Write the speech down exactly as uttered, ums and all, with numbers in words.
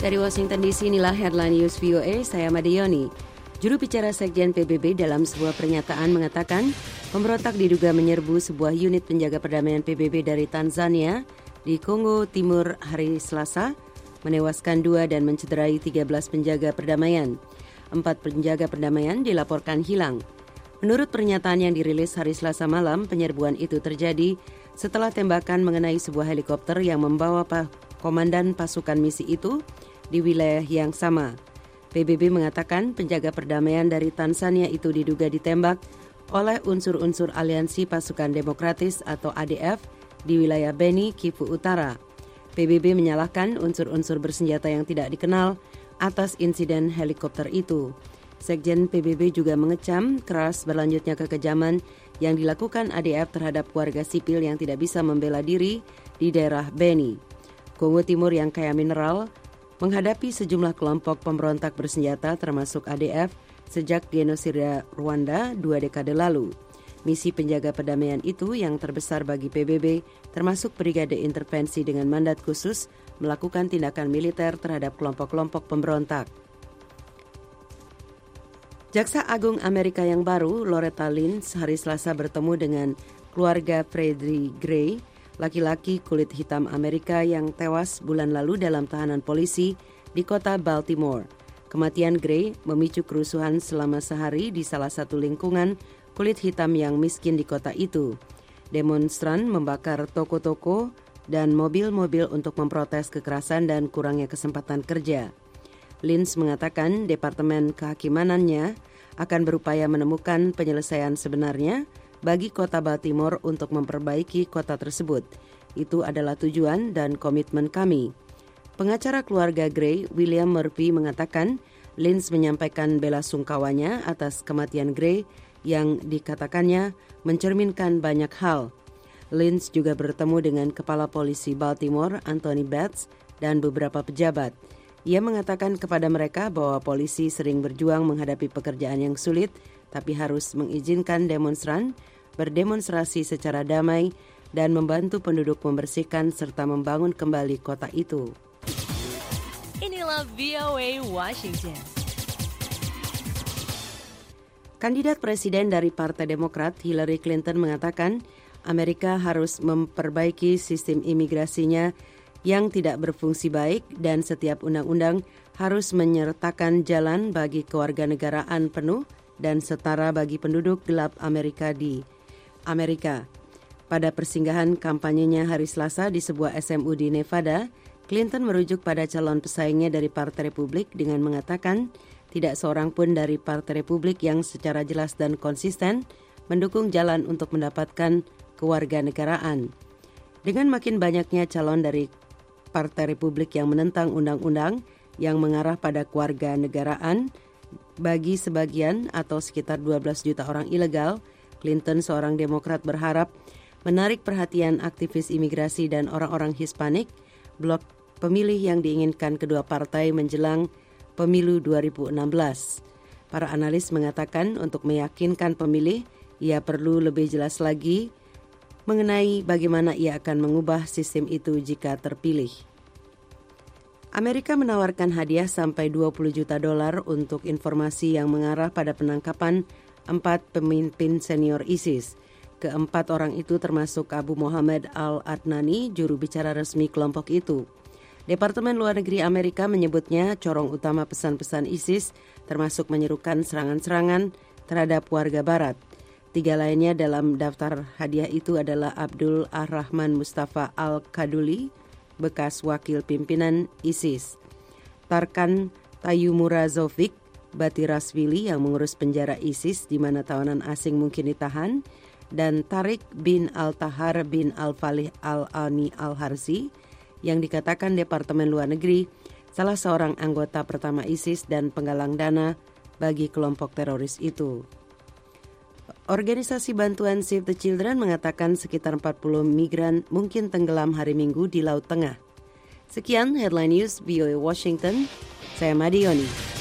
Dari Washington D C, inilah Headline News V O A, saya Madioni. Juru bicara Sekjen P B B dalam sebuah pernyataan mengatakan pemberontak diduga menyerbu sebuah unit penjaga perdamaian P B B dari Tanzania di Kongo Timur hari Selasa, menewaskan dua dan mencederai tiga belas penjaga perdamaian. Empat penjaga perdamaian dilaporkan hilang. Menurut pernyataan yang dirilis hari Selasa malam, penyerbuan itu terjadi setelah tembakan mengenai sebuah helikopter yang membawa pa- komandan pasukan misi itu di wilayah yang sama. P B B mengatakan penjaga perdamaian dari Tanzania itu diduga ditembak oleh unsur-unsur aliansi pasukan demokratis atau A D F di wilayah Beni, Kivu Utara. P B B menyalahkan unsur-unsur bersenjata yang tidak dikenal atas insiden helikopter itu. Sekjen P B B juga mengecam keras berlanjutnya kekejaman yang dilakukan A D F terhadap warga sipil yang tidak bisa membela diri di daerah Beni. Kongo Timur yang kaya mineral menghadapi sejumlah kelompok pemberontak bersenjata termasuk A D F sejak genosida Rwanda dua dekade lalu. Misi penjaga perdamaian itu yang terbesar bagi P B B termasuk Brigade Intervensi dengan mandat khusus melakukan tindakan militer terhadap kelompok-kelompok pemberontak. Jaksa Agung Amerika yang baru, Loretta Lynch, hari Selasa bertemu dengan keluarga Freddie Gray, laki-laki kulit hitam Amerika yang tewas bulan lalu dalam tahanan polisi di kota Baltimore. Kematian Gray memicu kerusuhan selama sehari di salah satu lingkungan kulit hitam yang miskin di kota itu. Demonstran membakar toko-toko dan mobil-mobil untuk memprotes kekerasan dan kurangnya kesempatan kerja. Lynch mengatakan departemen kehakimanannya akan berupaya menemukan penyelesaian sebenarnya bagi kota Baltimore untuk memperbaiki kota tersebut. Itu adalah tujuan dan komitmen kami. Pengacara keluarga Gray, William Murphy, mengatakan Lynch menyampaikan bela sungkawanya atas kematian Gray yang dikatakannya mencerminkan banyak hal. Lynch juga bertemu dengan Kepala Polisi Baltimore, Anthony Bates, dan beberapa pejabat. Ia mengatakan kepada mereka bahwa polisi sering berjuang menghadapi pekerjaan yang sulit, tapi harus mengizinkan demonstran berdemonstrasi secara damai dan membantu penduduk membersihkan serta membangun kembali kota itu. Inilah V O A Washington. Kandidat presiden dari Partai Demokrat, Hillary Clinton, mengatakan Amerika harus memperbaiki sistem imigrasinya yang tidak berfungsi baik dan setiap undang-undang harus menyertakan jalan bagi kewarganegaraan penuh dan setara bagi penduduk gelap Amerika di Amerika. Pada persinggahan kampanyenya hari Selasa di sebuah S M U di Nevada, Clinton merujuk pada calon pesaingnya dari Partai Republik dengan mengatakan tidak seorang pun dari Partai Republik yang secara jelas dan konsisten mendukung jalan untuk mendapatkan kewarganegaraan. Dengan makin banyaknya calon dari Partai Republik yang menentang undang-undang yang mengarah pada kewarganegaraan bagi sebagian atau sekitar dua belas juta orang ilegal, Clinton, seorang Demokrat, berharap menarik perhatian aktivis imigrasi dan orang-orang Hispanik, blok pemilih yang diinginkan kedua partai menjelang pemilu dua ribu enam belas. Para analis mengatakan untuk meyakinkan pemilih, ia perlu lebih jelas lagi mengenai bagaimana ia akan mengubah sistem itu jika terpilih. Amerika menawarkan hadiah sampai dua puluh juta dolar untuk informasi yang mengarah pada penangkapan empat pemimpin senior ISIS. Keempat orang itu termasuk Abu Muhammad al-Adnani, juru bicara resmi kelompok itu. Departemen Luar Negeri Amerika menyebutnya corong utama pesan-pesan ISIS termasuk menyerukan serangan-serangan terhadap warga barat. Tiga lainnya dalam daftar hadiah itu adalah Abdul Ar-Rahman Mustafa Al-Kaduli, bekas wakil pimpinan ISIS, Tarkan Tayyumurazovic Batirasvili yang mengurus penjara ISIS di mana tawanan asing mungkin ditahan, dan Tariq bin Al-Tahar bin Al-Falih Al-Ani Al-Harsi yang dikatakan Departemen Luar Negeri salah seorang anggota pertama ISIS dan penggalang dana bagi kelompok teroris itu. Organisasi bantuan Save the Children mengatakan sekitar empat puluh migran mungkin tenggelam hari Minggu di Laut Tengah. Sekian Headline News V O A Washington, saya Madioni.